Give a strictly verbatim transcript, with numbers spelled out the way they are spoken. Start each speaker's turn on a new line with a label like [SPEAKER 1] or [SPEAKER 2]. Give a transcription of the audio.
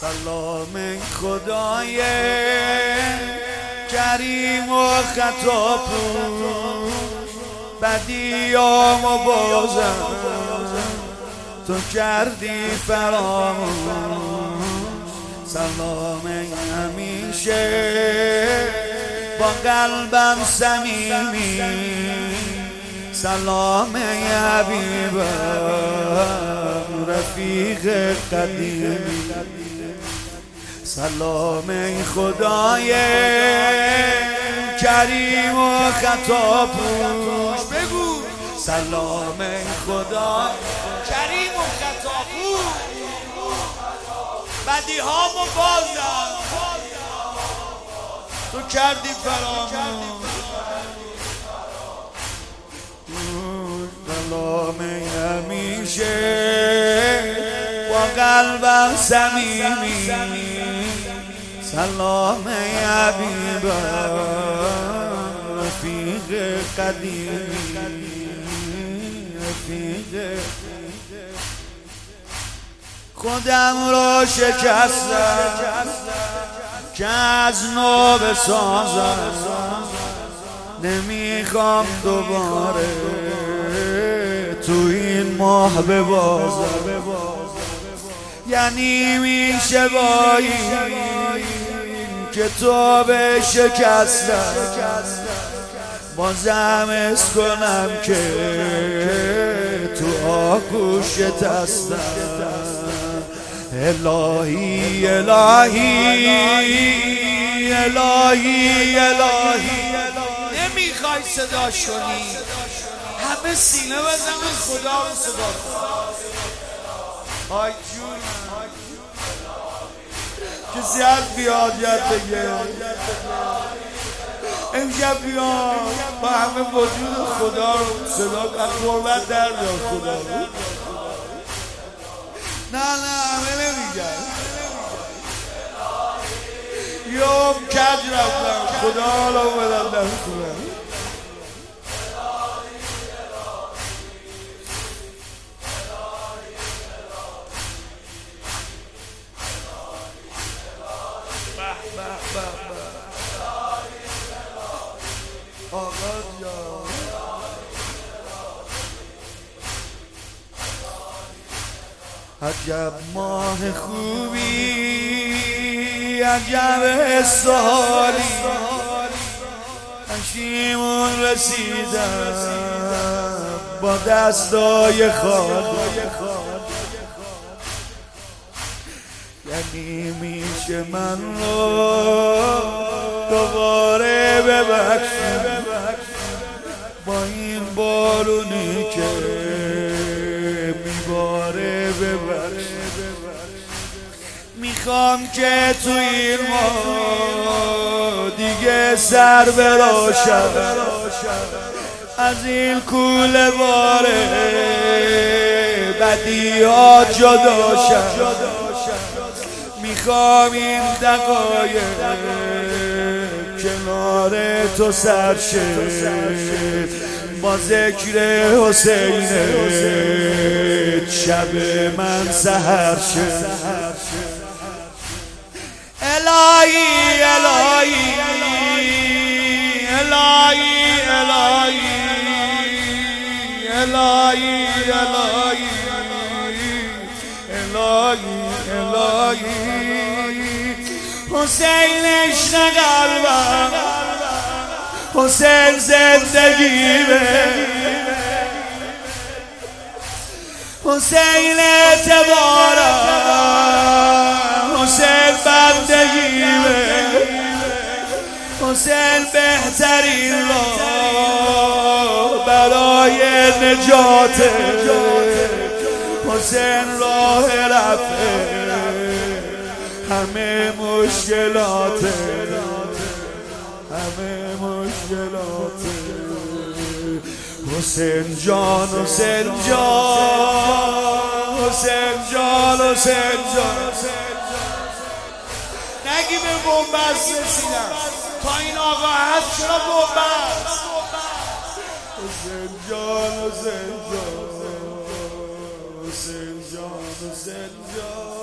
[SPEAKER 1] سلام خدای کریم و خطا پوش، بدیام و بازم تو کردی فراموش. سلام همیشه با قلبم صمیمی، سلام حبیبم رفیق قدیمی. سلام خدای کریم و خطا پوش، بگو سلام خدا کریم و خطا پوش، بدی ها و بازم تو کردی فراموش. سلام همیشه با قلبم صمیمی، سلام حبیبم رفیق قدیمی، رفیق خودم را شکستم که از نو بسازم، نمیخوام دوباره تو این ماه ببازم. یعنی میشه با این که تو به شکستم بازم اس کنم که تو آغوشت هستم. الهی الهی الهی الهی نمیخوای صداش کنی، همه سینه بزنن خدا رو صدا کن. آی جون کسی هست بیاد یاد بگه امشب بیاد با همه وجود خدا رو صدا کن. قربت در بیاد خدا رو. نه نه همه نمیگن یوم کج رفتم خدا حالا اومدم در خونم. آقا جان عجب ماه خوبی، عجب حسالی، پشیمون رسیدم با دستای خالی. یعنی میشه من رو دوباره ببخشی با این بارونی که میباره ببخشی. میخوام که تو این ما دیگه سر براشم، از این کوله باره بدی ها جدا شد. میخوام این دقایق کنار تو سر شد با ذکر حسین شب من سحر شد. الهی الهی الهی الهی الهی الهی الهی حسین عشق قلبم، حسین زندگیمه، حسین اعتبارم، حسین بندگیمه، حسین بهترین راه برای نجاته، حسین راه رفعه همه مشکلات، همه مشکلات. حسین جان حسین جان حسین جان حسین جان نگی به بنبست رسیدم تا این آقا هست چرا بنبست. حسین جان حسین جان حسین جان حسین جان